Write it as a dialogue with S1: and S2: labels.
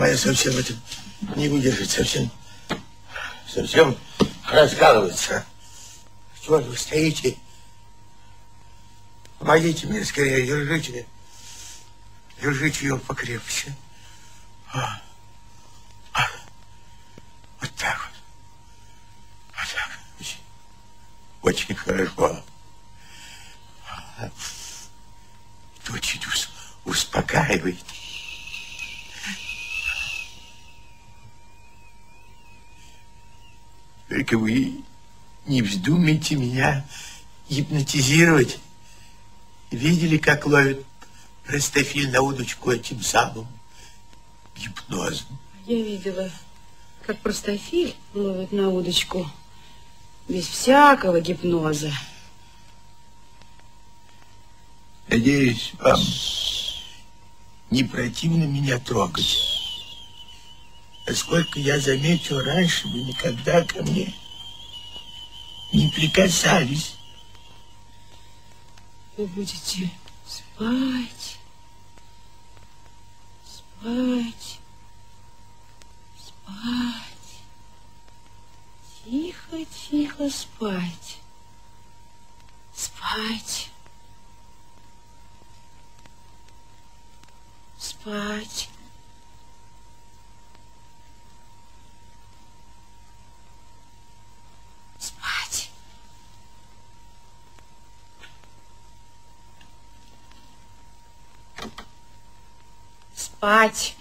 S1: Моя совсем это не выдержит, совсем раскалывается. Чего вы стоите? Помогите мне скорее, держите ее покрепче. Вот так вот. Вот так. Очень хорошо. Это очень успокаивает. Только вы не вздумайте меня гипнотизировать. Видели, как ловит простофиль на удочку этим самым гипнозом?
S2: Я видела, как простофиль ловит на удочку без всякого гипноза.
S1: Надеюсь, вам не противно меня трогать. Насколько я заметил, раньше вы никогда ко мне не прикасались.
S2: Вы будете спать, спать, спать, тихо, тихо спать, спать, спать. Спать.